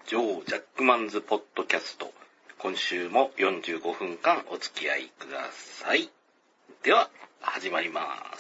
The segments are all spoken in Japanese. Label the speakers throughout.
Speaker 1: ジョー・ジャックマンズ・ポッドキャスト。今週も45分間お付き合いください。では、始まります。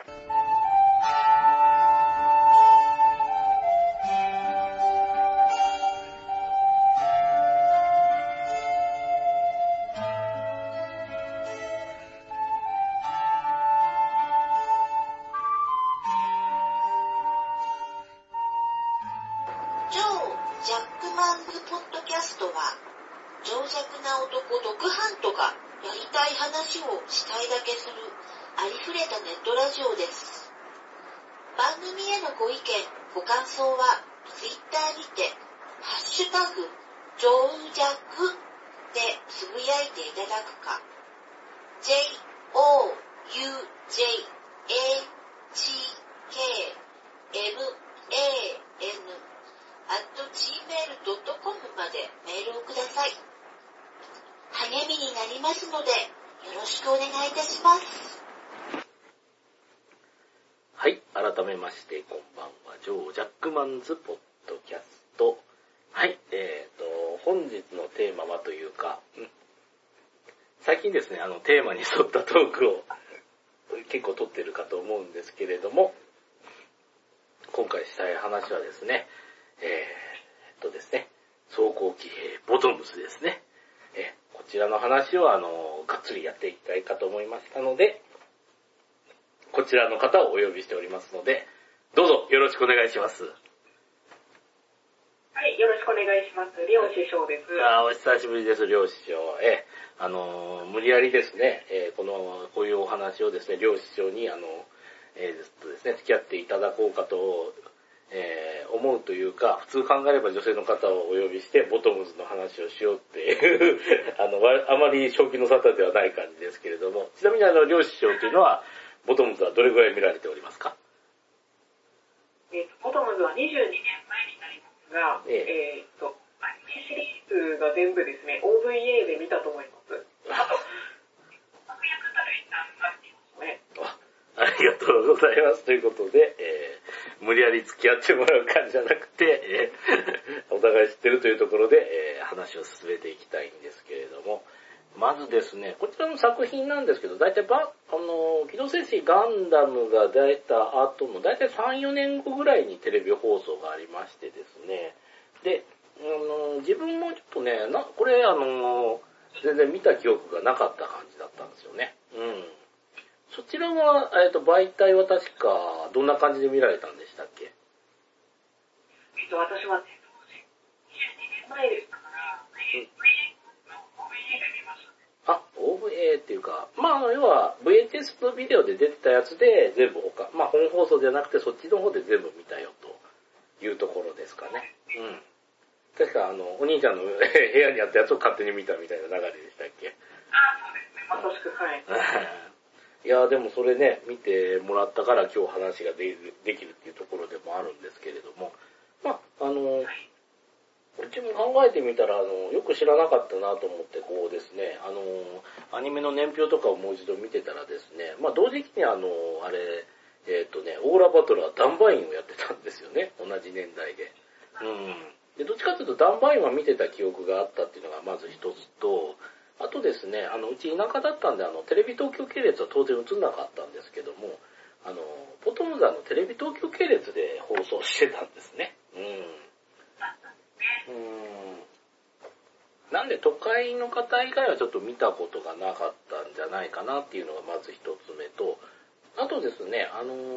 Speaker 2: ジョー・ジャックマンズ・ポッドキャストは、情弱な男ドクハントがやりたい話をしたいだけするありふれたネットラジオです。番組へのご意見、ご感想はツイッターにてハッシュタグジョージャックでつぶやいていただくか、JOUJAHKMAN@gmail.com までメールをください。励みになりますのでよろしくお願いいたします。
Speaker 1: はい、改めましてこんばんは。ジョー・ジャックマンズ・ポッドキャスト。はい、本日のテーマはというか、最近ですね、テーマに沿ったトークを結構撮ってるかと思うんですけれども、今回したい話はですね、ですね、装甲騎兵ボトムズですね。こちらの話をがっつりやっていきたいかと思いましたので、こちらの方をお呼びしておりますので、どうぞよろしくお願いします。
Speaker 3: はい、よろしくお願いします。両師匠です。
Speaker 1: お久しぶりです、両師匠。無理やりですね、こういうお話をですね、両師匠にずっとですね、付き合っていただこうかと、思うというか、普通考えれば女性の方をお呼びしてボトムズの話をしようっていうあまり正気の沙汰ではない感じですけれども、ちなみに両師匠というのはボトムズはどれぐらい見られておりますか？
Speaker 3: ボトムズは22年前になりますが、アニメシリーズが全部ですね、OVA で見たと思います。あと、悪役たる一旦がありますね。
Speaker 1: ありがとうございます。ということで、無理やり付き合ってもらう感じじゃなくて、お互い知ってるというところで、話を進めていきたいんですけれども、まずですね、こちらの作品なんですけど、だいたい機動戦士ガンダムが出た後のだいたい3、4年後ぐらいにテレビ放送がありましてですね、で、自分もちょっとね、これ全然見た記憶がなかった感じだったんですよね。そちらは、媒体は確か、どんな感じで見られたんでしたっけ？
Speaker 3: 私はね、22年前でしたから、OVA で見ましたね。
Speaker 1: OVA っていうか、要は VHS のビデオで出てたやつで全部本放送じゃなくてそっちの方で全部見たよというところですかね。確かお兄ちゃんの部屋にあったやつを勝手に見たみたいな流れでしたっけ？
Speaker 3: そうですね、まさしく、はい。
Speaker 1: いやでもそれね、見てもらったから今日話ができるっていうところでもあるんですけれども、うちも考えてみたら、よく知らなかったなと思って、こうですね、アニメの年表とかをもう一度見てたらですね、同時期にオーラバトラー、ダンバインをやってたんですよね、同じ年代で。で、どっちかというと、ダンバインは見てた記憶があったっていうのがまず一つと、あとですね、うち田舎だったんで、テレビ東京系列は当然映んなかったんですけども、ボトムズテレビ東京系列で放送してたんですね。なんで都会の方以外はちょっと見たことがなかったんじゃないかなっていうのがまず一つ目と、あとですね、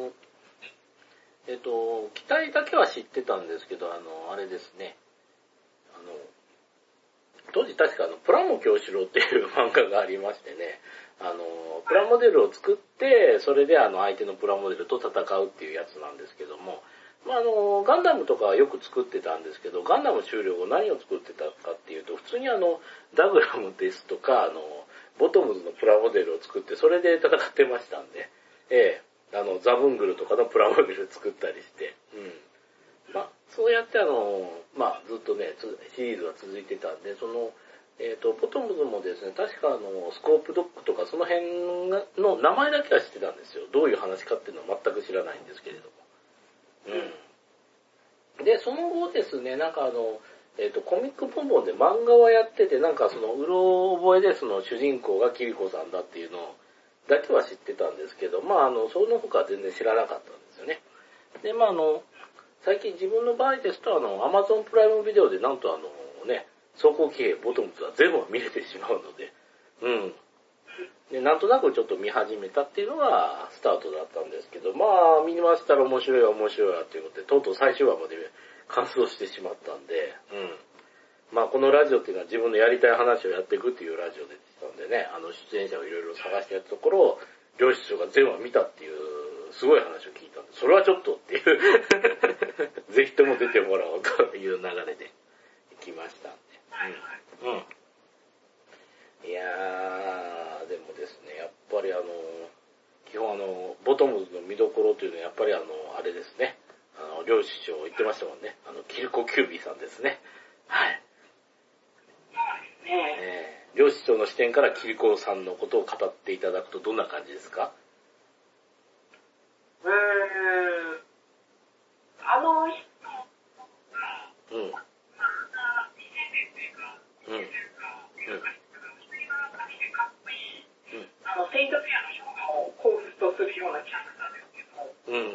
Speaker 1: 機体だけは知ってたんですけど、あれですね、当時確かプラモ教師郎っていう漫画がありましてね、プラモデルを作って、それで相手のプラモデルと戦うっていうやつなんですけども、ガンダムとかはよく作ってたんですけど、ガンダム終了後何を作ってたかっていうと、普通にダグラムですとか、ボトムズのプラモデルを作って、それで戦ってましたんで、ザブングルとかのプラモデル作ったりして、そうやってずっとね、シリーズは続いてたんで、ボトムズもですね、確かスコープドッグとかその辺の名前だけは知ってたんですよ。どういう話かっていうのは全く知らないんですけれども。で、その後ですね、 コミックボンボンで漫画はやってて、なんかその、うろ覚えでその主人公がキリコさんだっていうのだけは知ってたんですけど、まあその他は全然知らなかったんですよね。で、まあ最近自分の場合ですと、Amazon プライムビデオでなんと走行騎兵ボトムズは全部見れてしまうので、うん。で、なんとなくちょっと見始めたっていうのがスタートだったんですけど、まあ、見ましたら面白いわっていうことで、とうとう最終話まで完走してしまったんで、うん。まあ、このラジオっていうのは自分のやりたい話をやっていくっていうラジオでしたんでね、出演者をいろいろ探してやったところ、両室長が全話見たっていう、すごい話を聞いたんで、それはちょっとっていうぜひとも出てもらおうという流れで行きましたんで。うん。うん。いやー、でもですね、やっぱり基本ボトムズの見どころというのはやっぱりあれですね、両師匠言ってましたもんね、キルコキュービーさんですね。はい。両師匠の視点からキリコさんのことを語っていただくとどんな感じですか？うん。
Speaker 3: セイントセイヤの評価を彷彿とするようなキャラクターですけど、
Speaker 1: うん。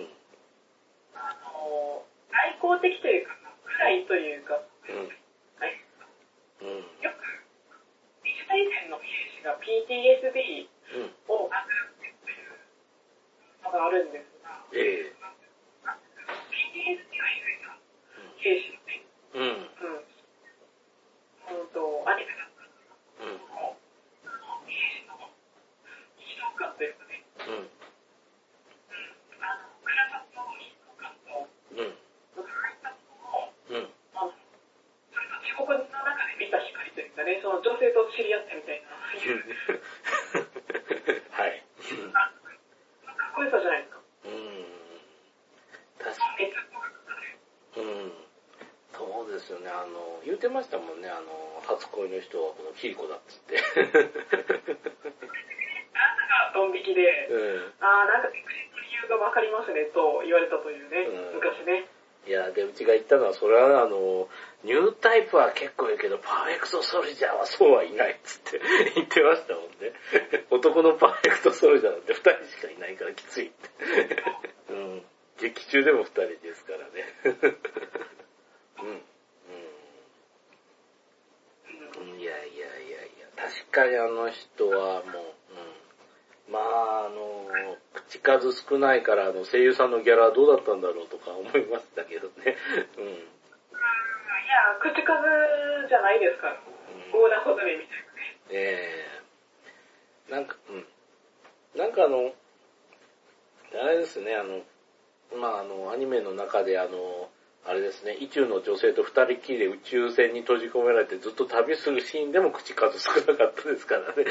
Speaker 3: 外交的というか、暗いというか、よく、二次大戦の兵士が PTSD をなくっていうのがあるんですが、PTSD がひどいな、兵士のね、アニメだったんですけど、兵士の悲壮感というかね、暗さと悲壮感と、それと地獄の中で見た光というかね、その女性と知り合ってみたいな、
Speaker 1: はい。
Speaker 3: かっこよさじゃないですか。
Speaker 1: 確かに。そうですよね、言ってましたもんね、初恋の人はこのキリコだっつって。
Speaker 3: あなたがドン引きで、なんかびっくりする理由がわかりますねと言われたというね、昔ね。
Speaker 1: いや、で、うちが言ったのは、それはニュータイプは結構いるけど、パーフェクトソルジャーはそうはいないっつって言ってましたもんね。男のパーフェクトソルジャーなんて2人しかいないからきついって。劇中でも2人ですからね。いや、確かに人はもう、まあ口数少ないから声優さんのギャラはどうだったんだろうとか思いましたけどね。
Speaker 3: いや、口数じゃないですから。横断歩道みたいなね。
Speaker 1: なんかあれですね、アニメの中であれですね、意中の女性と二人きりで宇宙船に閉じ込められてずっと旅するシーンでも口数少なかったですからね。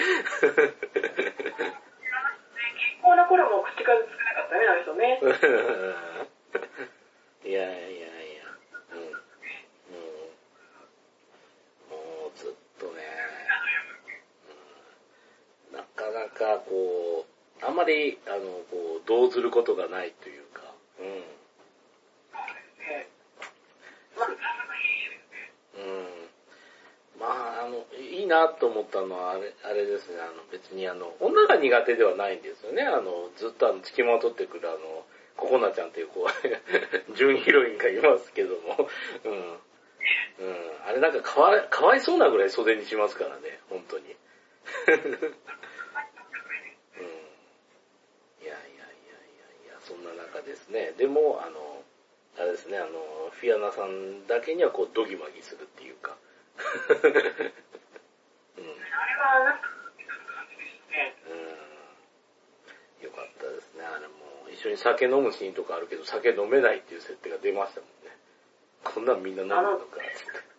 Speaker 3: 結構な頃も口数少なかったね、あれとね。
Speaker 1: いや。もうずっとね、なかなかこう、あんまり、動ずることがないというか、いいなと思ったのは、あれですね、別に女が苦手ではないんですよね。ずっと付きまとってくるココナちゃんという準ヒロインがいますけども、あれなんかかわいそうなぐらい袖にしますからね、本当に。いや、そんな中ですね、でも、あれですね、フィアナさんだけにはドギマギするっていうか、
Speaker 3: あれはなんか感じでしたね。
Speaker 1: よかったですね。あれも一緒に酒飲むシーンとかあるけど酒飲めないっていう設定が出ましたもんね。こんなんみんな飲むのかって。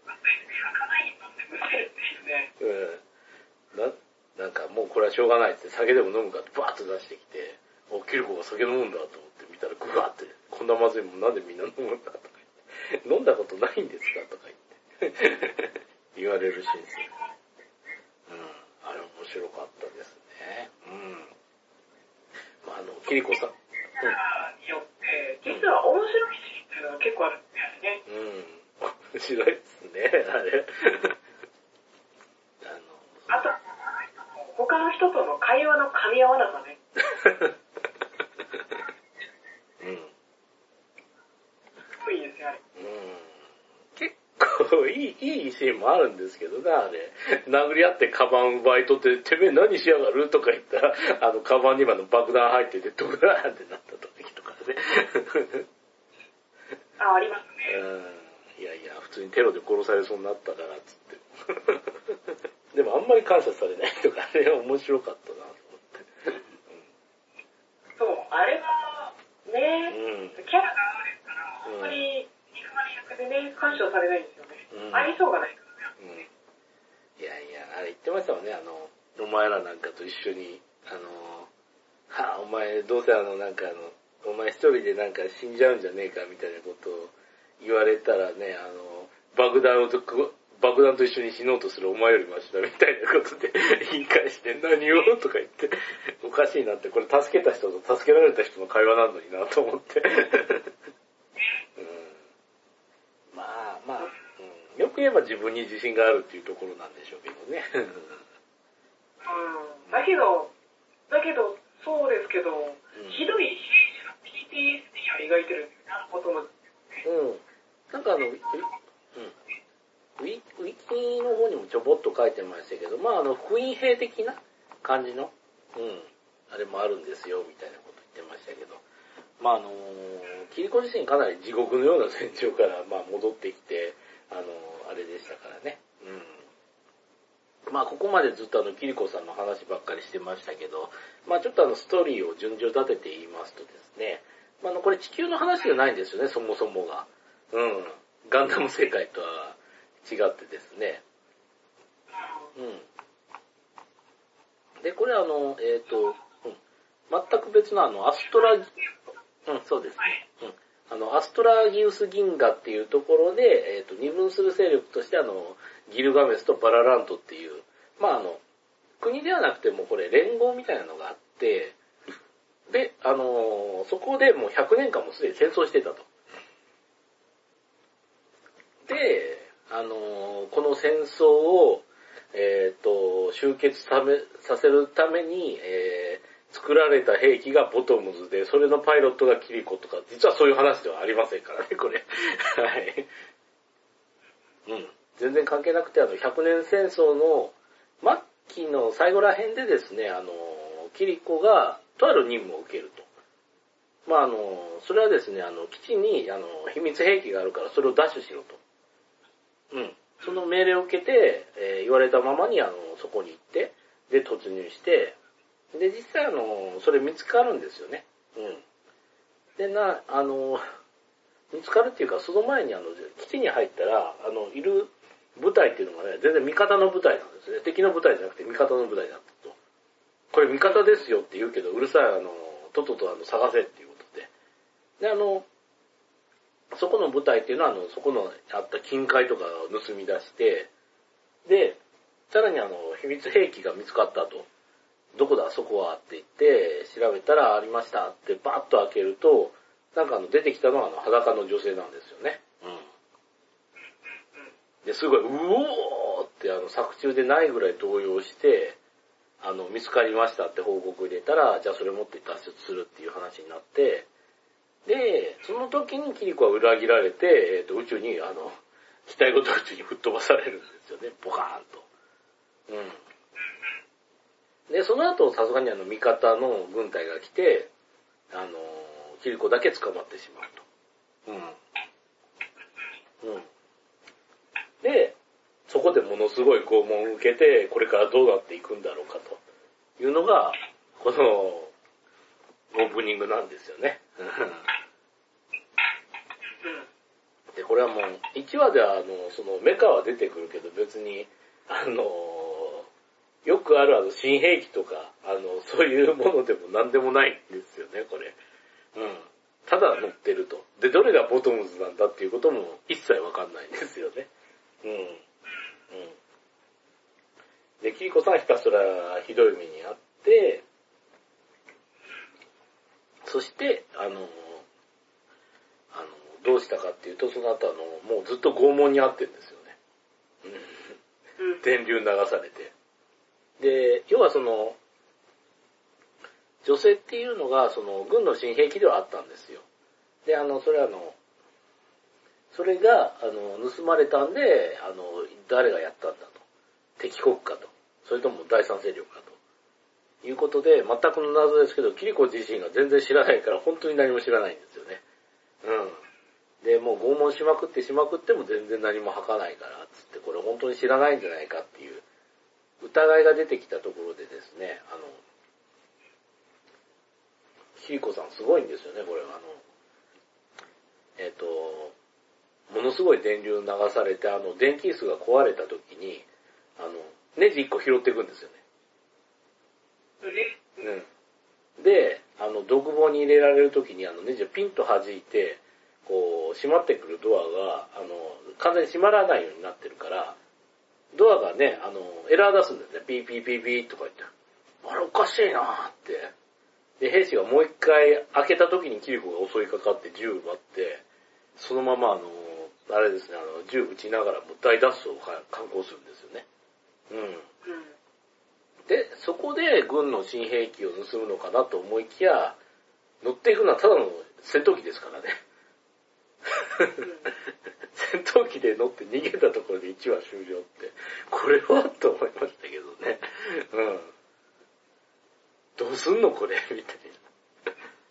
Speaker 1: なんかもうこれはしょうがないって酒でも飲むかってバーッと出してきて、キルコが酒飲むんだと思って見たらグワーってこんなまずいもんなんでみんな飲むんだとか言って、飲んだことないんですかとか言って言われるシーンですよ。あれ面白かったですね。キリコさん。
Speaker 3: によって、実は面白いシーンっていうのが結構あるんですね。
Speaker 1: 白いですね、あれ。
Speaker 3: あと、他の人との会話の噛み合わなさね。
Speaker 1: うん。
Speaker 3: いいですよ、あれ。
Speaker 1: 結構いいシーンもあるんですけどね、あれ。殴り合ってカバン奪い取って、てめえ何しやがるとか言ったら、カバンに爆弾入ってて、ドラーンってなった時とかね。
Speaker 3: ありますね。
Speaker 1: いやいや、普通にテロで殺されそうになったから、つって。でもあんまり感謝されないとかね、面白かったなと思って。
Speaker 3: そう、あれは、ね、キャラがあるから、あんまり肉まり役でね、干渉されないんですよね。愛想がないからね。
Speaker 1: いやいや、あれ言ってましたもんね、お前らなんかと一緒に、お前どうせお前一人でなんか死んじゃうんじゃねえかみたいなことを言われたらね、爆弾と一緒に死のうとするお前よりマシだみたいなことで言い返して何をとか言って、おかしいなって、これ助けた人と助けられた人の会話なのになと思って。まあ、よく言えば自分に自信があるっていうところなんでしょうけどね。
Speaker 3: だけど、そうですけど、ひどい兵士が PTSD 描いてることも、
Speaker 1: なんかウィキの方にもちょぼっと書いてましたけど、福音兵的な感じの、あれもあるんですよ、みたいなこと言ってましたけど、キリコ自身かなり地獄のような戦場から、戻ってきて、あれでしたからね。ここまでずっとキリコさんの話ばっかりしてましたけど、ちょっとストーリーを順序立てて言いますとですね、これ地球の話じゃないんですよね、そもそもが。ガンダム世界とは違ってですね。で、これ全く別のアストラギ、そうですね。アストラギウス銀河っていうところで、二分する勢力としてギルガメスとバララントっていう、国ではなくてもこれ連合みたいなのがあって、で、そこでもう100年間もすでに戦争してたと。で、この戦争を、終結させるために、作られた兵器がボトムズで、それのパイロットがキリコとか、実はそういう話ではありませんからね、これ。はい。全然関係なくて、100年戦争の末期の最後ら辺でですね、キリコがとある任務を受けると。それはですね、基地に、秘密兵器があるからそれを奪取しろと。その命令を受けて、言われたままに、そこに行って、で、突入して、で、実際それ見つかるんですよね。で、見つかるっていうか、その前に基地に入ったら、いる部隊っていうのがね、全然味方の部隊なんですね。敵の部隊じゃなくて味方の部隊だったと。これ味方ですよって言うけど、うるさい、とっとと探せっていうことで。で、そこの部隊っていうのは、そこのあった金塊とかを盗み出して、で、さらに秘密兵器が見つかったと。どこだ、そこはって言って、調べたらありましたってバッと開けると、なんか出てきたのは裸の女性なんですよね。で、すごい、うおーって作中でないぐらい動揺して、見つかりましたって報告入れたら、じゃあそれ持って脱出するっていう話になって、で、その時にキリコは裏切られて、宇宙に、機体ごと宇宙に吹っ飛ばされるんですよね、ボカーンと。で、その後、さすがに味方の軍隊が来て、キリコだけ捕まってしまうと。で、そこでものすごい拷問を受けて、これからどうなっていくんだろうかというのが、このオープニングなんですよね。で、これはもう、1話ではそのメカは出てくるけど、別に、よくある新兵器とか、そういうものでも何でもないんですよね、これ。ただ乗ってると。で、どれがボトムズなんだっていうことも一切わかんないんですよね。で、キリコさんはひたすらひどい目にあって、 どうしたかっていうと、その後もうずっと拷問にあってるんですよね。電流流されて。で、要はその、女性っていうのが、その、軍の新兵器ではあったんですよ。で、それが、盗まれたんで、誰がやったんだと。敵国かと。それとも第三勢力かと。いうことで、全くの謎ですけど、キリコ自身が全然知らないから、本当に何も知らないんですよね。で、もう拷問しまくっても全然何も吐かないから、つって、これ本当に知らないんじゃないかっていう、疑いが出てきたところでですね、キリコさんすごいんですよね、これは。ものすごい電流流されて、電気椅子が壊れた時に、ネジ1個拾っていくんですよね。で、独房に入れられる時にネジをピンと弾いて、こう、閉まってくるドアが、完全に閉まらないようになってるから、ドアがね、エラー出すんですね。ピーピーピーピーとか言って。あれおかしいなーって。で、兵士がもう一回開けた時にキリコが襲いかかって銃奪って、そのままあれですね、銃撃ちながらもう大脱走を敢行するんですよね。で、そこで軍の新兵器を盗むのかなと思いきや、乗っていくのはただの戦闘機ですからね。戦闘機で乗って逃げたところで1話終了って、これはと思いましたけどね。どうすんのこれみたいな。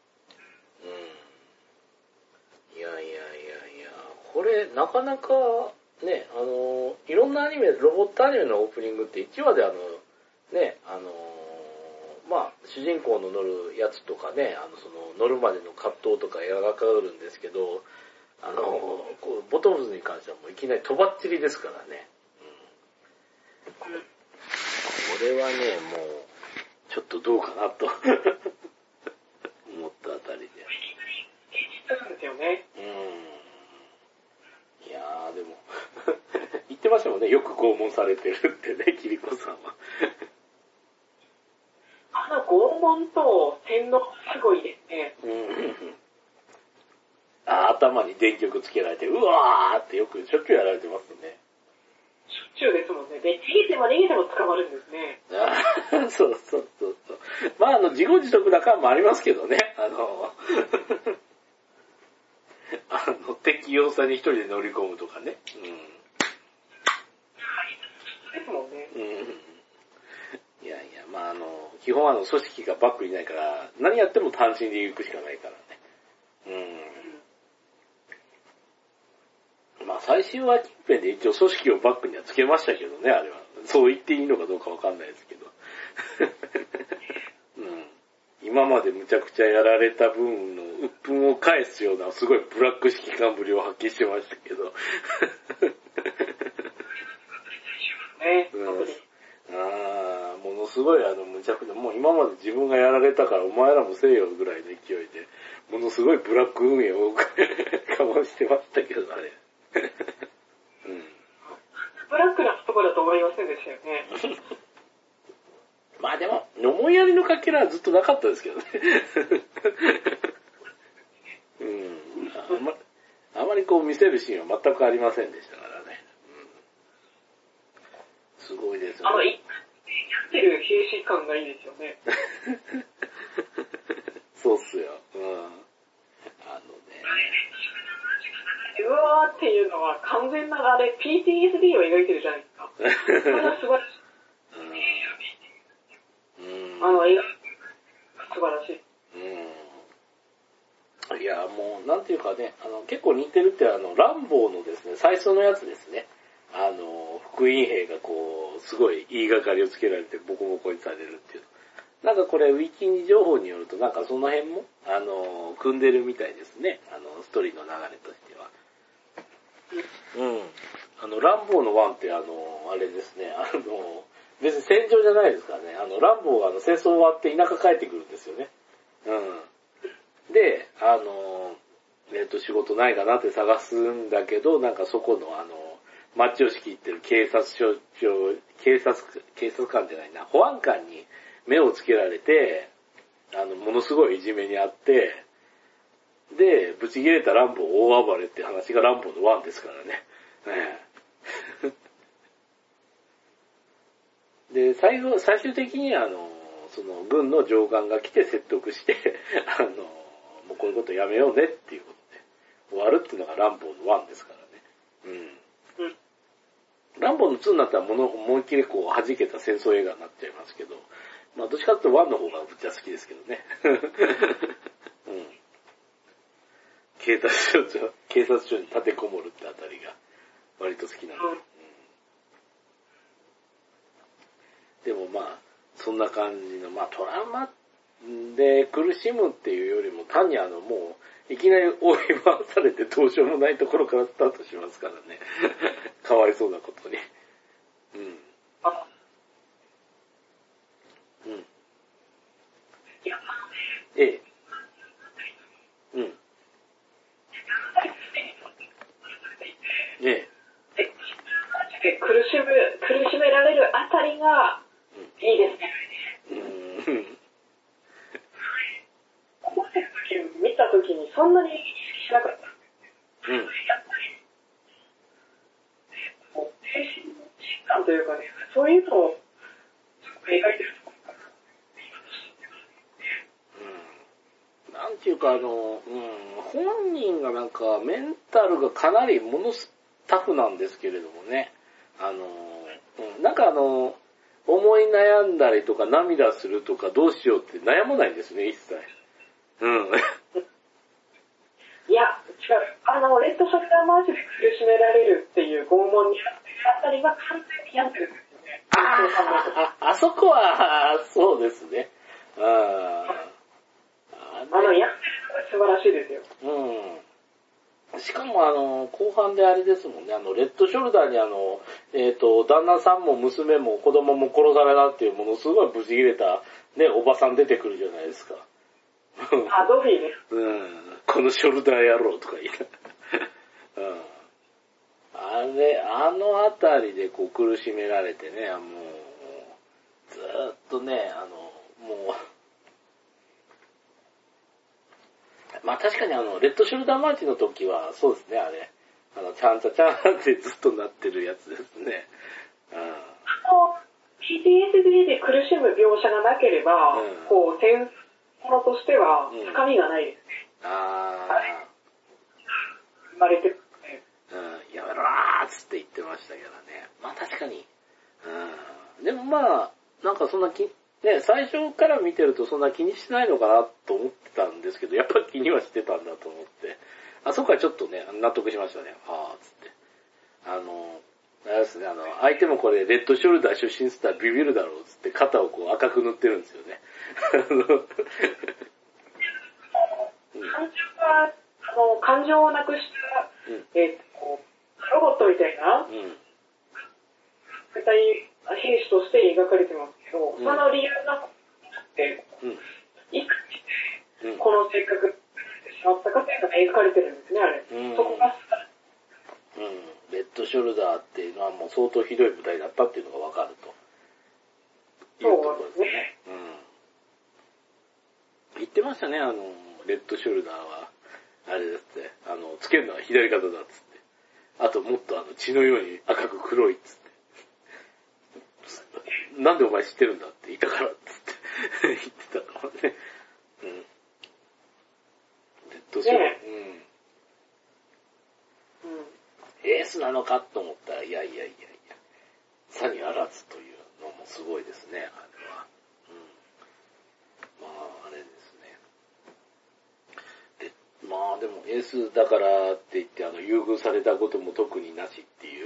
Speaker 1: いや、これなかなかね、いろんなアニメ、ロボットアニメのオープニングって1話でね、主人公の乗るやつとかね、その乗るまでの葛藤とか描かれるんですけど、ボトムズに関してはもういきなりとばっちりですからね。これはね、もう、ちょっとどうかなと思ったあたりで。
Speaker 3: ですよね。
Speaker 1: いやー、でも、言ってましたもんね、よく拷問されてるってね、キリコさんは。
Speaker 3: 拷問と洗脳すごいですね。
Speaker 1: 頭に電極つけられて、うわーってよくしょっちゅうやられてますね。
Speaker 3: しょっちゅうですもんね。で、逃げても捕まるんですね。
Speaker 1: そう。自業自得な感もありますけどね。適用さに一人で乗り込むとかね。
Speaker 3: ですもんね。
Speaker 1: いや、基本組織がバックにないから、何やっても単身で行くしかないからね。最終は近辺で一応組織をバックにはつけましたけどね、あれは。そう言っていいのかどうかわかんないですけど。今までむちゃくちゃやられた分の鬱憤を返すようなすごいブラック指揮官ぶりを発揮してましたけど。ものすごいむちゃくちゃ、もう今まで自分がやられたからお前らもせえよぐらいの勢いで、ものすごいブラック運営をかましてましたけどね。
Speaker 3: ブラックな言葉だと思いませんでしたよね。
Speaker 1: でも、思いやりのかけらはずっとなかったですけどね。あまりこう見せるシーンは全くありませんでしたからね。すごいですよね。
Speaker 3: やってる兵士感がいいですよね。
Speaker 1: そうっすよ。
Speaker 3: うわーっていうのは完全なPTSD を描いてるじゃないですか。これは素晴らしい。映画、素晴らしい。
Speaker 1: いや、もう、なんていうかね、結構似てるってランボーのですね、最初のやつですね。福音兵がこう、すごい言いがかりをつけられてボコボコにされるっていう。なんかこれ、ウィキニ情報によると、なんかその辺も、組んでるみたいですね。ストーリーの流れとしては。ランボーの1って、あれですね、別に戦場じゃないですからね。ランボーが戦争終わって田舎帰ってくるんですよね。で、仕事ないかなって探すんだけど、なんかそこの町を仕切ってる警察官じゃないな、保安官に目をつけられて、ものすごいいじめにあって、 で、ブチ切れたランボー大暴れって話がランボーの1ですからね。で、最終的にその軍の上官が来て説得して、もうこういうことやめようねっていうことで終わるっていうのがランボーの1ですからね。うん。ランボーの2になったら思いっきりこう弾けた戦争映画になっちゃいますけど、まあどっちかっていうと1の方がぶっちゃ好きですけどね。うん。警察署に立てこもるってあたりが割と好きなんで。でもまあ、そんな感じの、まあトラウマで苦しむっていうよりも単にもう、いきなり追い回されてどうしようもないところからスタートしますからね。かわいそうなことに。うん。うん。ええ。うん。ええ。
Speaker 3: 苦しめられるあたりが、いいですね。思ってる時見た時にそんなに意識しなかった。やっぱり、もう精神疾患というかね、そういうのを描いてるところか
Speaker 1: な。なんていうか本人がなんかメンタルがかなりタフなんですけれどもね。なんか思い悩んだりとか涙するとかどうしようって悩まないんですね、一切。うん。
Speaker 3: いや、違う。レッドショッターマーチで苦しめられるっていう拷問にあったりは完全にやってるんですよね。
Speaker 1: あそこは、そうですね。やってるのが
Speaker 3: 素晴らしいですよ。
Speaker 1: うん。しかも後半であれですもんね、レッドショルダーに旦那さんも娘も子供も殺されたっていうものすごいブチ切れた、ね、おばさん出てくるじゃないですか。
Speaker 3: ドフィーね。
Speaker 1: うん。このショルダー野郎とか言いな。うん。あのあたりでこう苦しめられてね、もう、ずーっとね、もう、まあ確かにレッドショルダーマーチの時は、そうですね、あれ。ちゃんちゃちゃんってずっとなってるやつですね。
Speaker 3: PTSD で苦しむ描写がなければ、こう、戦争としては、深みがないですね。生まれてくるね。
Speaker 1: やめろーっつって言ってましたけどね。まあ確かに。でもまあ、なんかそんなね、最初から見てるとそんな気にしてないのかなと思ってたんですけど、やっぱり気にはしてたんだと思って。あそこはちょっとね、納得しましたね。あーつって。あれですね、相手もこれ、レッドショルダー出身っつったらビビるだろうつって肩をこう赤く塗ってるんですよね。
Speaker 3: 感情をなくした、ロボットみたいな、兵士として描かれてますけど、その理由があって、いくつでこの性格になってしまったかっていうのが描かれてるんですね、あれ。そこが
Speaker 1: レッドショルダーっていうのはもう相当ひどい舞台だったっていうのがわかるというところですね。言ってましたね、レッドショルダーは、あれだって、つけるのは左肩だっつって。あともっと血のように赤く黒いっつって。なんでお前知ってるんだって言ったからっつって言ってたからね。レッドショルダー、エースなのかと思ったら、いや、さにあらずというのもすごいですね、あれは。まあ、あれですね。まあでもエースだからって言って優遇されたことも特になしっていう、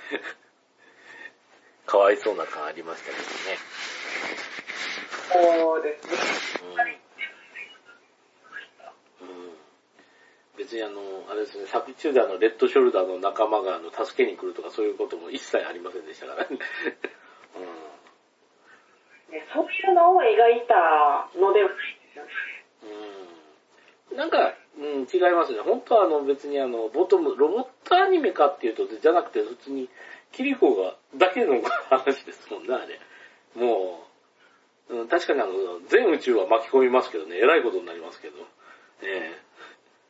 Speaker 1: かわいそうな感ありましたけどね。
Speaker 3: そうですね。
Speaker 1: 別にあれですね、作中でレッドショルダーの仲間が助けに来るとかそういうことも一切ありませんでしたからね。
Speaker 3: そういうのを描いたのではないですよね。
Speaker 1: なんか、違いますね。本当は別にロボットアニメかっていうと、じゃなくて普通にキリコがだけの話ですもんね、あれ。もう、確かに全宇宙は巻き込みますけどね、えらいことになりますけど。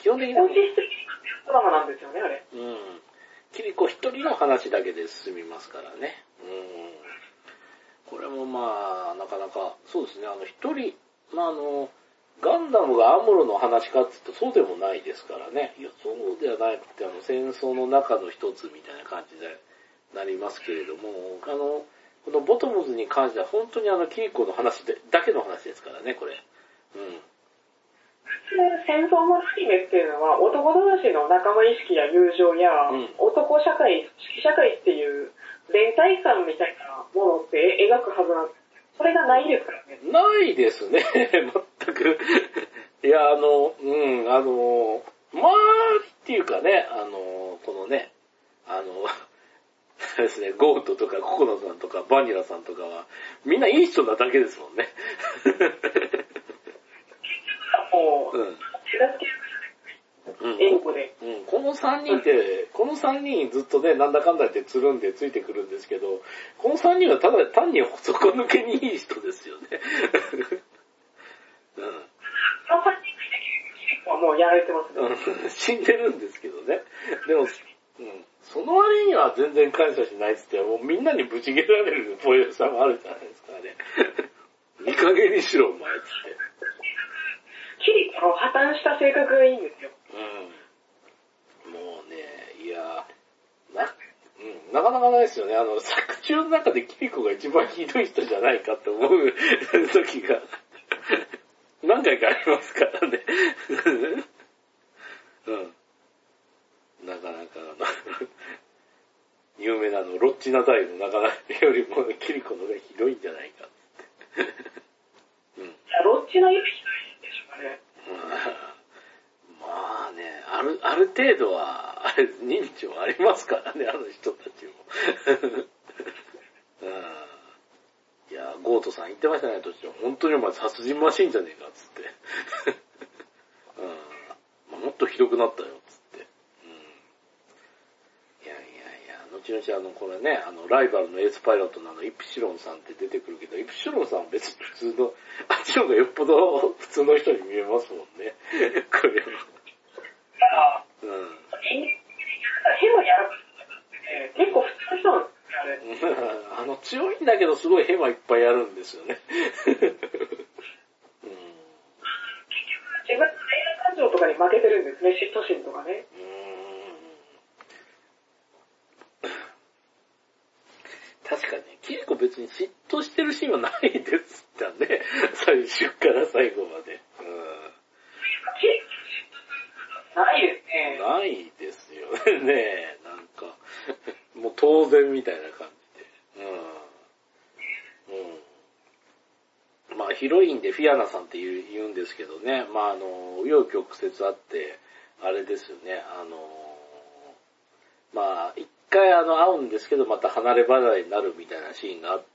Speaker 1: 基本的には。
Speaker 3: 本質的にドラマなんですよね、あれ。
Speaker 1: うん。キリコ一人の話だけで進みますからね。これもまあ、なかなか、そうですね、一人、まあガンダムがアムロの話かって言うとそうでもないですからね。いや、そうではなくて、戦争の中の一つみたいな感じでなりますけれども、このボトムズに関しては本当にキリコの話だけの話ですからね、これ。うん。
Speaker 3: 戦争のアニメっていうのは男同士の仲間意識や友情や、男社会、社会っていう連帯感みたいなものって描くはずなんです。それがないですからね。
Speaker 1: ないですね、全く。いや、まあ、っていうかね、このね、ですね、ゴートとかココナさんとかバニラさんとかは、みんないい人なだけですもんね。
Speaker 3: もう、手助け英語で。
Speaker 1: この3人ずっとね、なんだかんだ言ってつるんでついてくるんですけど、この3人はただ単に底抜けにいい人ですよね。
Speaker 3: その3人はもうやられてますね。
Speaker 1: 死んでるんですけどね。でも、その割には全然感謝しないっつって、もうみんなにぶち切られるポエさもあるじゃないですかね。いい加減にしろ、お前っつって。
Speaker 3: キリコの破綻した性格がいいんですよ。
Speaker 1: もうね、いやなかなかないですよね。作中の中でキリコが一番ひどい人じゃないかって思う時が何回かありますからね。なかなか有名なロッチナダイの中よりもキリコのがひどいんじゃないかって。
Speaker 3: ロッチナよりひどいでしょうかね。
Speaker 1: まあね、ある程度は、認知はありますからね、あの人たちも。いや、ゴートさん言ってましたね、途中。本当にお前殺人マシンじゃねえか、つって。もっとひどくなったよ、つって。いや、後々これね、ライバルのエースパイロットのイプシロンさんって出てくるけど、イプシロンさんは別に普通の、あっちの方がよっぽど普通の人に見えますもんね。これは。
Speaker 3: 変なやらかって結構普通の人なんですよ、あれ。
Speaker 1: 強いんだけどすごいヘマいっぱいやるんですよね。
Speaker 3: 結局自分の恋愛感情とかに負けてるんですね、嫉妬心とかね。
Speaker 1: 確かに、キリコ別に嫉妬してるシーンはないですったね。最初から最後まで。
Speaker 3: ないですね。
Speaker 1: ないですよね。なんか、もう当然みたいな感じで。まあヒロインでフィアナさんって言うんですけどね。まあ紆余曲折あって、あれですよね。まあ一回会うんですけど、また離れ離れになるみたいなシーンがあって、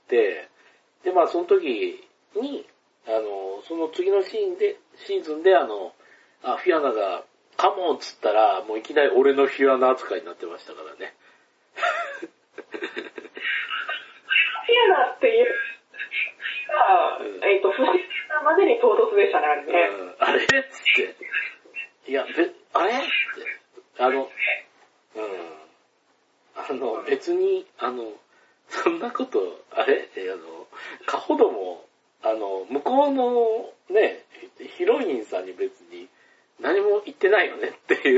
Speaker 1: でまあその時に、その次のシーズンでフィアナがカモンっつったら、もういきなり俺のフィアナ扱いになってましたからね。
Speaker 3: フィアナっていうが、不自然なまでに唐突でしたね、あれね。
Speaker 1: あれっつって。いや、あれって。別に、そんなこと、あれかほども、向こうのね、ヒロインさんに別に何も言ってないよねっていう。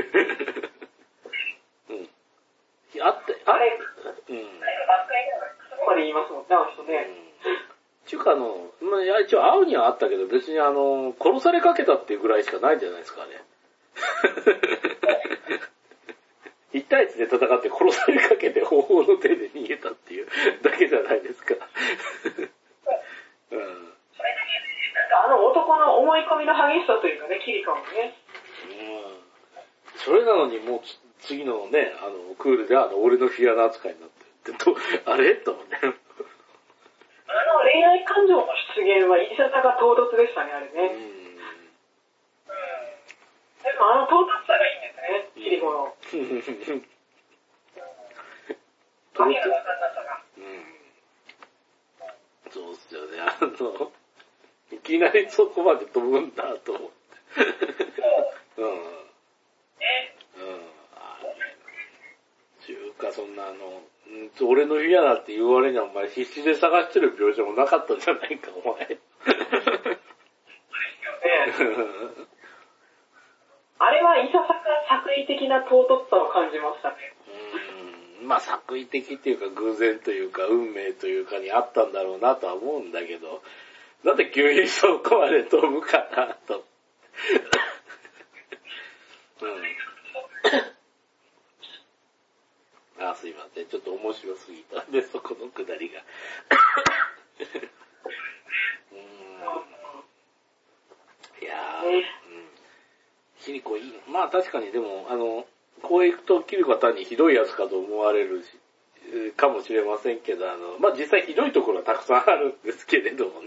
Speaker 3: あれ、そこまで言いますもんね、あの人ね。
Speaker 1: ちゅうか一応会うにはあったけど、別に殺されかけたっていうぐらいしかないんじゃないですかね。1対1で戦って殺されかけて方法の手で逃げたっていうだけじゃないですか。
Speaker 3: 男の思い込みの激しさというかね、キリカもね。
Speaker 1: それなのにもう次のね、クールで俺のフィアナ扱いになってあれと思って。
Speaker 3: 恋愛感情の出現はいささが唐突でしたね、あれね。でも唐突さがいいんですね、キリコの。わけのわかんなさが。
Speaker 1: そうっすよね、いきなりそこまで飛ぶんだと思って。 そんな俺の家だって言われにはお前必死で探してる描写もなかったんじゃないか、お前。
Speaker 3: あれはいささか作為的な尊さを感じましたね。
Speaker 1: まあ作為的っていうか偶然というか運命というかにあったんだろうなとは思うんだけど、なんで急にそこまで飛ぶかなと。すいません。ちょっと面白すぎたんで、そこのくだりが。いやキリコいい。まあ確かにでも、こう行くとキリコは単にひどいやつかと思われるかもしれませんけど、まあ実際ひどいところはたくさんあるんですけれどもね。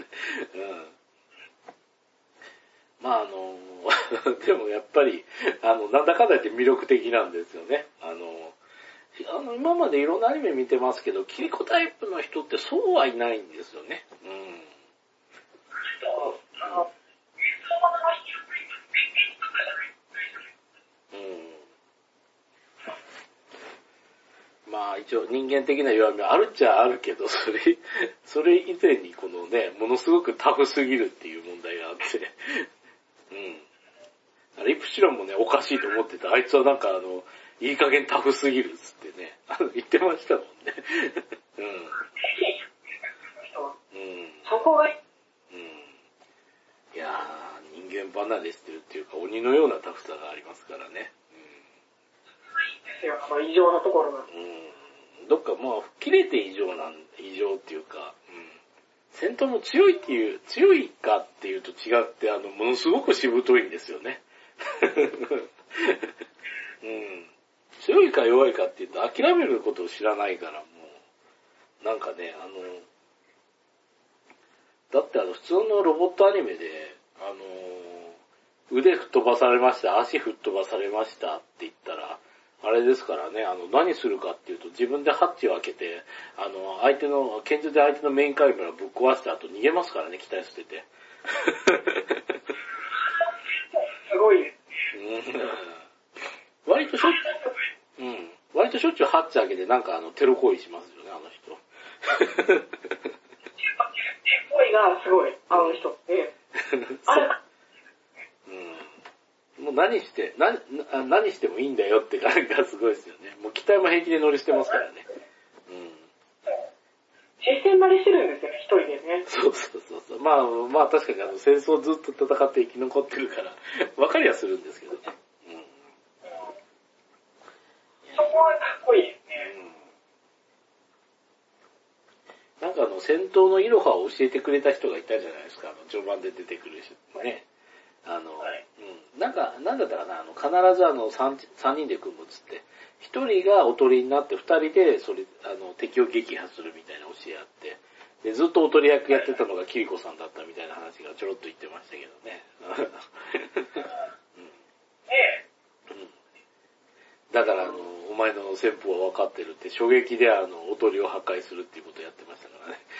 Speaker 1: まあでもやっぱり、なんだかんだ言って魅力的なんですよね。今までいろんなアニメ見てますけど、キリコタイプの人ってそうはいないんですよね。まあ一応人間的な弱みはあるっちゃあるけど、それ以前にこのね、ものすごくタフすぎるっていう問題があって、イプシロンもね、おかしいと思ってた。あいつはなんかいい加減タフすぎるっつってね、言ってましたもんね。
Speaker 3: そこがい
Speaker 1: やー、人間離れしてるっていうか、鬼のようなタフさがありますからね。
Speaker 3: ですよ、異常なところが。
Speaker 1: どっかまあ、切れて異常っていうか、戦闘も強いかっていうと違って、ものすごくしぶといんですよね。強いか弱いかっていうと諦めることを知らないからもう、なんかね、だって普通のロボットアニメで、腕吹っ飛ばされました、足吹っ飛ばされましたって言ったら、あれですからね、何するかっていうと自分でハッチを開けて、拳銃で相手のメインカメラぶっ壊した後逃げますからね、機体捨てて。
Speaker 3: すごいです。
Speaker 1: 割としょっちゅうハッチ開けてなんかテロ行為しますよね、あの人。
Speaker 3: 行為がすごい、あの人って。
Speaker 1: もう何してもいいんだよって感じがすごいですよね。もう機体も平気で乗り捨てますからね。
Speaker 3: 実戦慣れしてるんですよね、一人でね。
Speaker 1: そう。まあ確かに戦争ずっと戦って生き残ってるから、分かりはするんですけどね。
Speaker 3: そこはかっこいいですね。
Speaker 1: なんか戦闘のイロハを教えてくれた人がいたじゃないですか、序盤で出てくる人ね。なんだったかな、必ず3人で組むっつって、1人がおとりになって2人で敵を撃破するみたいな教えあって、で、ずっとおとり役やってたのがキリコさんだったみたいな話がちょろっと言ってましたけどね。だからお前の戦法は分かってるって衝撃でおとりを破壊するっていうことをやってましたからね。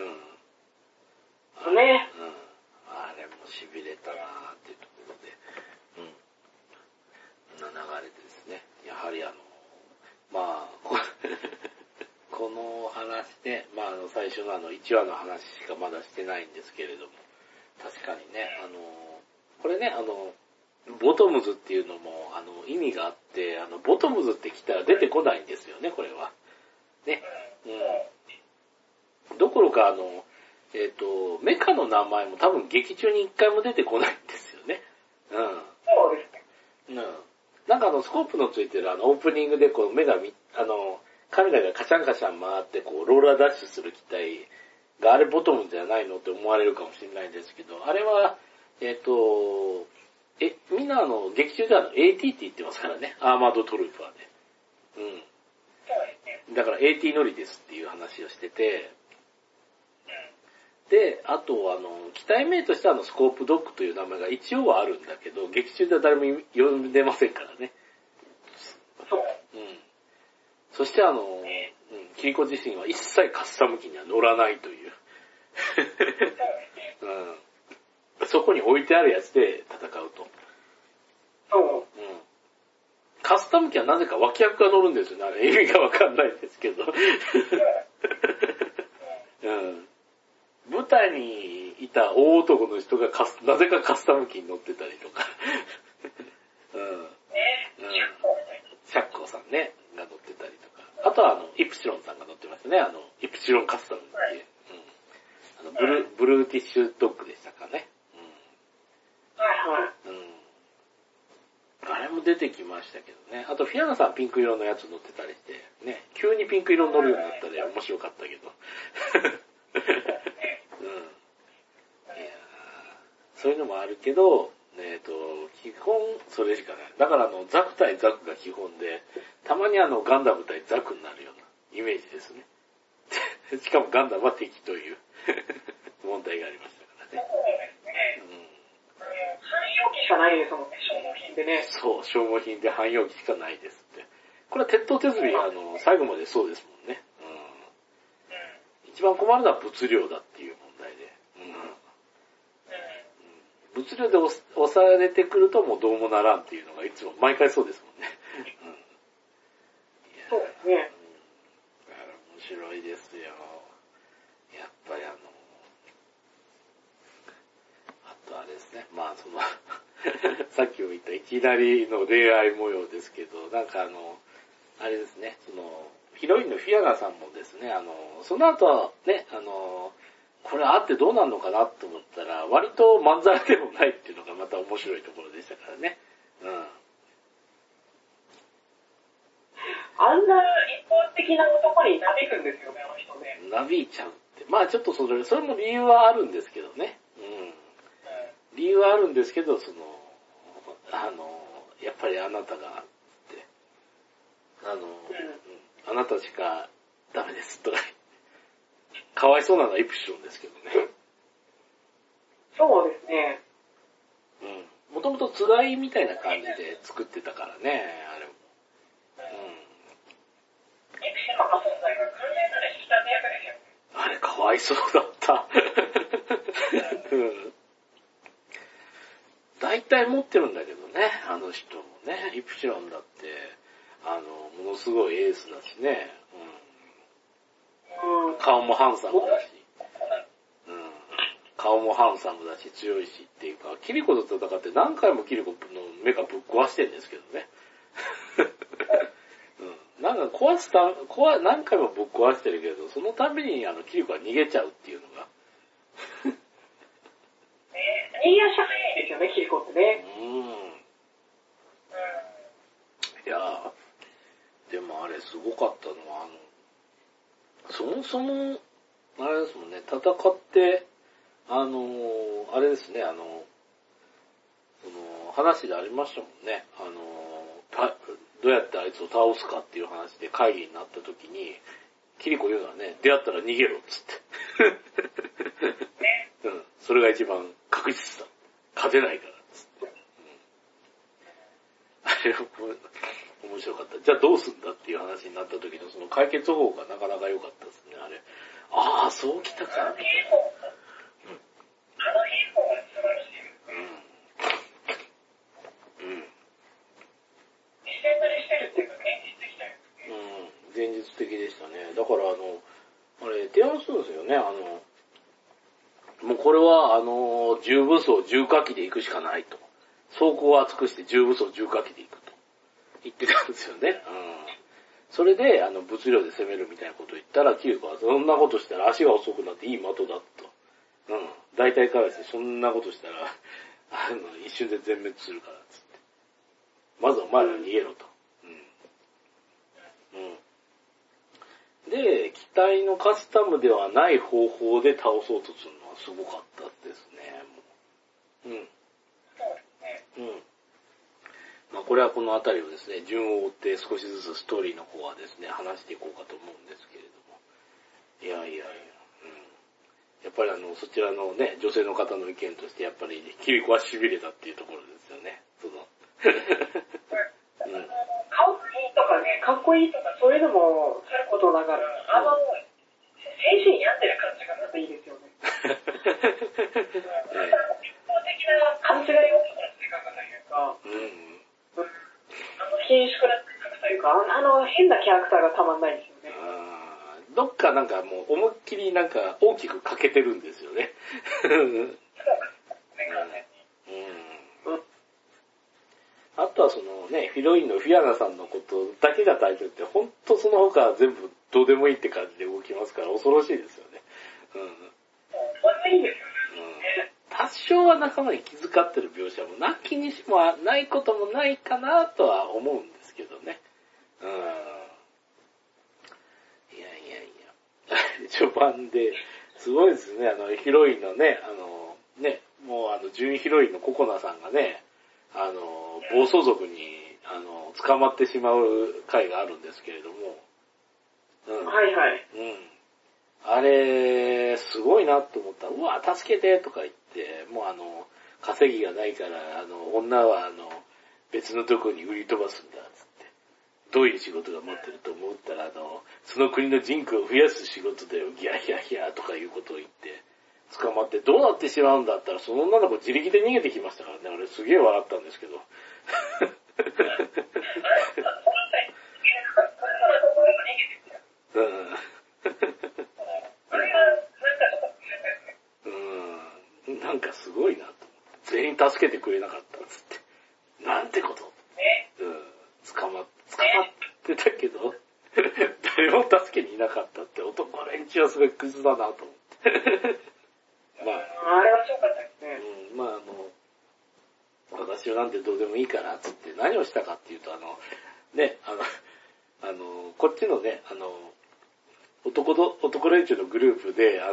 Speaker 1: あれも痺れたなーっていうところで、流れでですね、やはりまあ、この話で、まあ最初の1話の話しかまだしてないんですけれども、確かにね、これね、ボトムズっていうのも、意味があって、ボトムズって来たら出てこないんですよね、これは。ね。どころか、メカの名前も多分劇中に一回も出てこないんですよね。
Speaker 3: そうですね。
Speaker 1: なんかスコープのついてるオープニングでこうカメラがカシャンカシャン回ってこう、ローラーダッシュする機体があれボトムじゃないのって思われるかもしれないんですけど、あれは、みんな劇中でAT って言ってますからね。アーマードトルーパーで。だから AT 乗りですっていう話をしてて、で、あと機体名としてスコープドッグという名前が一応はあるんだけど、劇中では誰も呼んでませんからね。そしてキリコ自身は一切カスタム機には乗らないという。そこに置いてあるやつで戦うと。 カスタム機はなぜか脇役が乗るんですよね。意味がわかんないんですけど。うん。舞台にいた大男の人がなぜかカスタム機に乗ってたりとか。うん。うん。シャッコーさんね、が乗ってたりとか。あとはイプシロンさんが乗ってましたね。イプシロンカスタムっていう。うん。ブルーティッシュドッグでしたかね。うん。うん。あれも出てきましたけどね。あと、フィアナさんピンク色のやつ乗ってたりして、ね、急にピンク色乗るようになったら面白かったけど。うん。いやそういうのもあるけど、基本それしかない。だからザク対ザクが基本で、たまにガンダム対ザクになるようなイメージですね。しかもガンダムは敵という問題がありましたからね。
Speaker 3: そうですね。汎用機しかないですもんね、消耗品でね。
Speaker 1: そう、消耗品で汎用機しかないですって。これは鉄頭鉄尾、最後までそうですもんね。うん。一番困るのは物量だっていう問題で。物量で押されてくるともうどうもならんっていうのがいつも毎回そうですもんね。
Speaker 3: そうですね。
Speaker 1: だから面白いですよ。やっぱりあとあれですね。まあさっきも言ったいきなりの恋愛模様ですけど、なんかあれですね、ヒロインのフィアナさんもですね、その後ね、これあってどうなるのかなと思ったら、割とまんざらでもないっていうのがまた面白いところでしたからね。うん。
Speaker 3: あんな一方的な男になびくんですよね、あの人ね。
Speaker 1: なびいちゃうって。まあちょっとそれも理由はあるんですけどね。うん。理由はあるんですけど、やっぱりあなたが、って、あなたしかダメですとか、かわいそうなのはイプシロンですけどね。
Speaker 3: そうですね。
Speaker 1: うん。もともとつがいみたいな感じで作ってたからね、あれも。
Speaker 3: イプシロンの存在が完全なる引き立て役ですよね。
Speaker 1: あれかわいそうだった。うん。大体持ってるんだけどね、あの人もね。イプシロンだって、ものすごいエースだしね。うん。顔もハンサムだし。うん。顔もハンサムだし強いしっていうか、キリコと戦って何回もキリコの目がぶっ壊してるんですけどね。うん。なんか何回もぶっ壊してるけど、そのたびにキリコは逃げちゃうっていうのが。
Speaker 3: 逃げ足早いですよね、キリコってね。
Speaker 1: いやでもあれすごかったのは、そもそも、あれですもんね、戦って、あれですね、話でありましたもんね、どうやってあいつを倒すかっていう話で会議になった時に、キリコ言うのはね、出会ったら逃げろっつって。うん、それが一番確実だ。勝てないからっつって。うん、あれは面白かった。じゃあどうすんだっていう話になった時のその解決方法がなかなか良かったですね、あれ。ああ、そうきたか。みたいな。
Speaker 3: あの兵法が素晴らしい。自然なりしてるっていうか現実的だよ。
Speaker 1: 現実的でしたね。だからあれ、提案するんですよね。もうこれは重武装重火器で行くしかないと。装甲を厚くして重武装重火器で行くと。言ってたんですよね。それで、物量で攻めるみたいなことを言ったら、キリコはそんなことしたら足が遅くなっていい的だと。大体からですね、そんなことしたら、一瞬で全滅するから、つって。まずお前ら逃げろと。で、機体のカスタムではない方法で倒そうとするのはすごかったですね。まあこれはこのあたりをですね、順を追って少しずつストーリーの方はですね、話していこうかと思うんですけれども。やっぱりそちらのね、女性の方の意見として、やっぱり、キリコは痺れたっていうところですよね。
Speaker 3: 顔がいいとかね、かっこいいとかそういうのもさることながら、精神病んでる感じがまたいいですよね。一方的な勘違いをする性格というか、 緊縮なというか、変なキャラクターがたまんないですよね。
Speaker 1: どっかなんかもう思いっきりなんか大きく欠けてるんですよね。あとはそのね、ヒロインのフィアナさんのことだけがタイトルって、ほんとその他は全部どうでもいいって感じで動きますから恐ろしいですよね。
Speaker 3: いいですよね。
Speaker 1: 多少は仲間に気遣ってる描写もなきにしもないこともないかなとは思うんですけどね。いや。序盤ですごいですね、ヒロインのね、もう準ヒロインのココナさんがね、暴走族に、捕まってしまう回があるんですけれども。
Speaker 3: はいはい。
Speaker 1: あれ、すごいなと思ったら、うわ、助けてとか言って、もう稼ぎがないから、女は別のとこに売り飛ばすんだ、つって。どういう仕事が待ってると思ったら、その国の人口を増やす仕事だよ、ギャヒャヒャとかいうことを言って、捕まってどうなってしまうんだったら、その女の子自力で逃げてきましたからね、俺すげえ笑ったんですけど。なんかすごいなと。全員助けてくれなかったっつって。なんてこと。捕まってたけど、誰も助けにいなかったって男連中はすごいクズだなと思って。まあ、
Speaker 3: あれは強かったですね。
Speaker 1: 私はなんてどうでもいいからっつって何をしたかっていうと、こっちのね、男連中のグループで、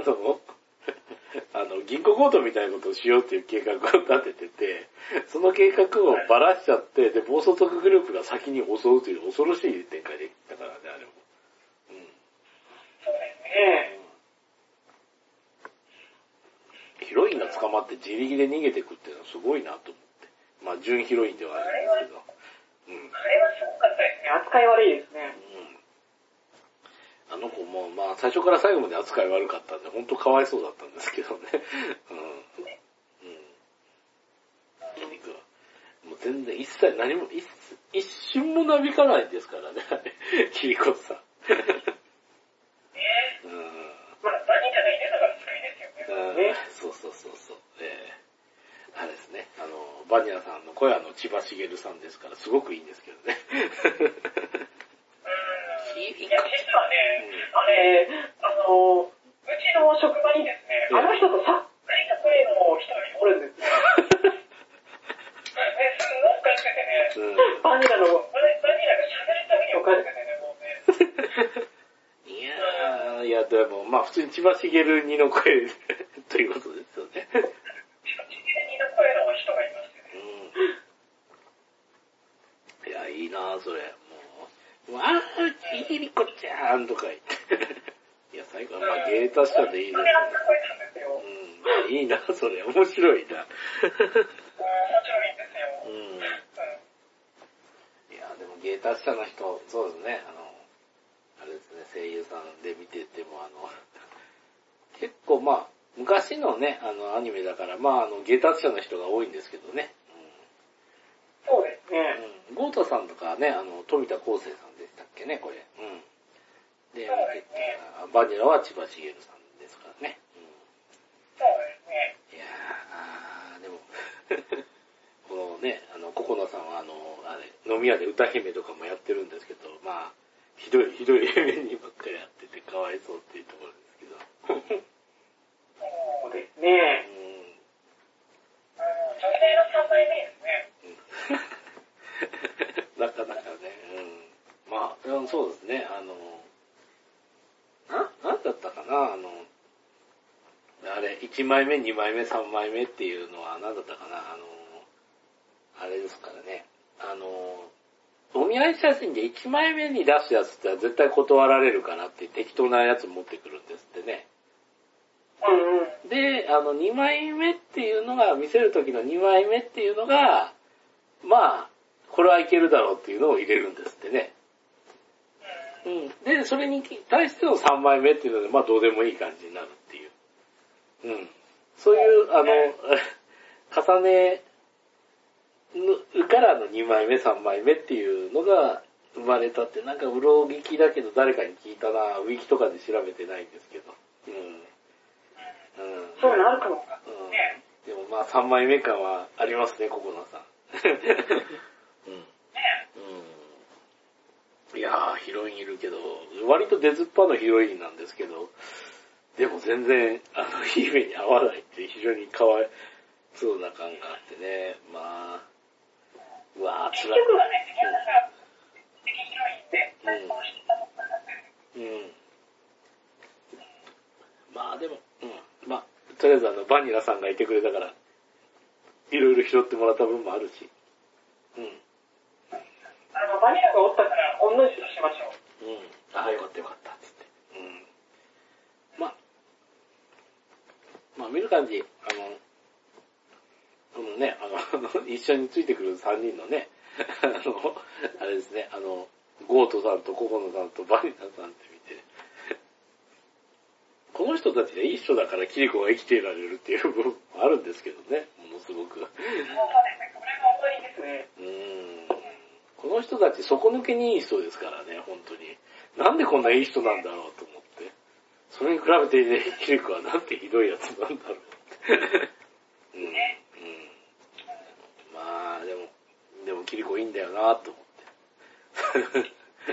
Speaker 1: 銀行強盗みたいなことをしようっていう計画を立ててて、その計画をばらしちゃって、で、暴走族グループが先に襲うという恐ろしい展開できたからね、あれも。
Speaker 3: そうですね。
Speaker 1: ヒロインが捕まって自力で逃げてくっていうのはすごいなと思って。まあ、準ヒロインではあるんですけど。
Speaker 3: あれはすごかったですね。扱い悪いですね。
Speaker 1: あの子も、まあ、最初から最後まで扱い悪かったんで、ほんとかわいそうだったんですけどね。もう全然一切何も、一瞬もなびかないですからね、キリコさん。
Speaker 3: まあ、何じゃないね、だから使いですよね。
Speaker 1: そう。あれですね、バニラさんの声は千葉茂さんですから、すごくいいんですけどね。
Speaker 3: いや、実はね、あれ、うちの職場にですね、あの人とさっくりな声の人がおるんですよ。すごくおかしくてね、バニラが喋るたびにおかしくてね、もうね。
Speaker 1: いや、でも、まあ普通に千葉茂にの声ということですよね。
Speaker 3: 千葉茂にの声の人がいましてね。
Speaker 1: いや、いいなぁ、それ。わー、キリコちゃんとか言って。いや、最後はまあ芸達者でいいですね。いいな、それ。面白いな。
Speaker 3: 面白いんですよ。
Speaker 1: いや、でも芸達者の人、そうですね、あれですね、声優さんで見てても、結構まあ、昔のね、アニメだから、まあ、芸達者の人が多いんですけどね。
Speaker 3: そうですね。
Speaker 1: ゴータさんとかね、富田康生さんでしたっけね、これ。で、バニラは千葉茂さんですからね。
Speaker 3: そうですね。
Speaker 1: いやー、でも、このね、ココナさんは飲み屋で歌姫とかもやってるんですけど、まあ、ひどい目にばっかりやっててかわいそうっていうところですけど。
Speaker 3: そうですね。女性の3枚目ですね。
Speaker 1: なかなかね、まあ、そうですね、なんだったかな、あれ、1枚目、2枚目、3枚目っていうのは何だったかな、あれですからね、お見合い写真で1枚目に出すやつって絶対断られるかなって適当なやつ持ってくるんですってね。で、2枚目っていうのが、見せる時の2枚目っていうのが、まあ、これはいけるだろうっていうのを入れるんですってね。で、それに対しての3枚目っていうので、まあどうでもいい感じになるっていう。そういう、重ねからの2枚目、3枚目っていうのが生まれたって、なんかうろ聞きだけど誰かに聞いたな、ウィキとかで調べてないんですけど。
Speaker 3: そうなるかも。
Speaker 1: でもまあ3枚目感はありますね、ココナさん。いやー、ヒロインいるけど、割と出ずっぱのヒロインなんですけど、でも全然、姫に合わないって非常にかわいそうな感があってね、まあ、うわー、
Speaker 3: 結局はね、私は敵ヒロインで、
Speaker 1: まあでも、まあ、とりあえずバニラさんがいてくれたから、いろいろ拾ってもらった分もあるし、
Speaker 3: バニラがおったから、御の字としましょう。
Speaker 1: ああ、よかったよかった、つって。まあ見る感じ、一緒についてくる3人のね、あれですね、ゴートさんとココノさんとバニラさんって見て、この人たちでいい人だからキリコが生きていられるっていう部分もあるんですけどね、ものすごく。
Speaker 3: そうですね、これが本当にですね。
Speaker 1: この人たち底抜けにいい人ですからね、本当に。なんでこんないい人なんだろうと思って。それに比べてね、キリコはなんてひどいやつなんだろうって。まあ、でもキリコいいんだよなと思って。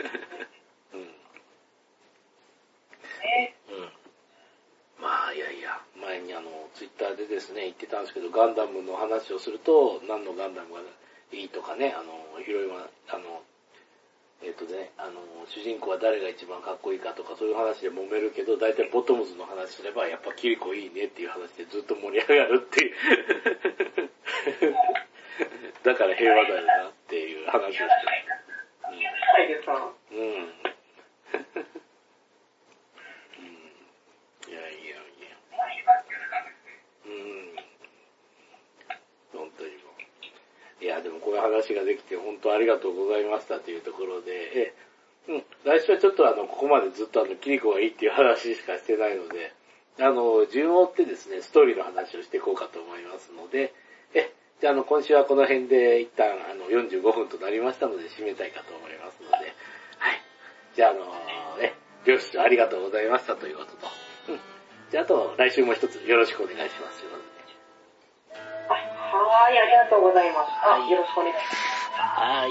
Speaker 1: まあ、いやいや、前にツイッターでですね、言ってたんですけど、ガンダムの話をすると、何のガンダムがいいとかね、ヒロインは、主人公は誰が一番かっこいいかとかそういう話で揉めるけど、大体ボトムズの話すれば、やっぱキリコいいねっていう話でずっと盛り上がるっていう。だから平和だよなっていう話をしてる。いや。本当にもう。いや、でもこういう話ができて本当ありがとうございましたというところで、来週はちょっとここまでずっとキリコがいいっていう話しかしてないので、順を追ってですね、ストーリーの話をしていこうかと思いますので、じゃあ今週はこの辺で一旦45分となりましたので締めたいかと思いますので、はい。じゃあ両視聴ありがとうございましたということと、じゃああと来週も一つよろしくお願いしますということで。
Speaker 3: はい、ありがとうございます。よろしくお願いします。
Speaker 1: はい。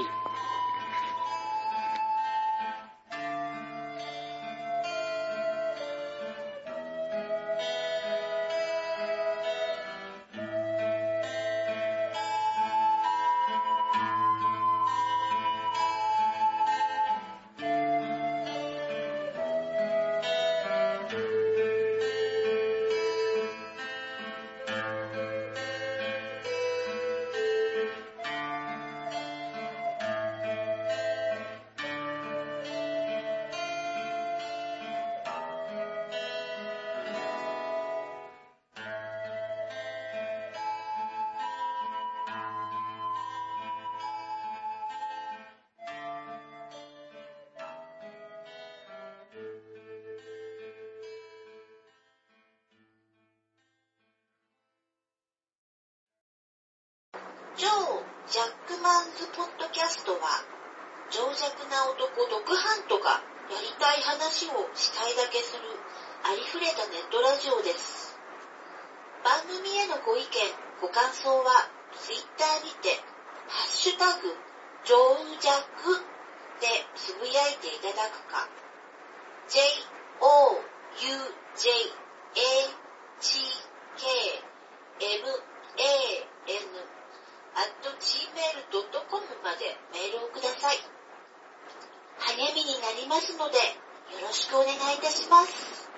Speaker 2: 超ジャックマンズポッドキャストは、情弱な男ドクハントがやりたい話をしたいだけするありふれたネットラジオです。番組へのご意見、ご感想はツイッターにてハッシュタグジョウジャクでつぶやいていただくか、JOUJAKMAN@gmail.com までメールをください。励みになりますのでよろしくお願いいたします。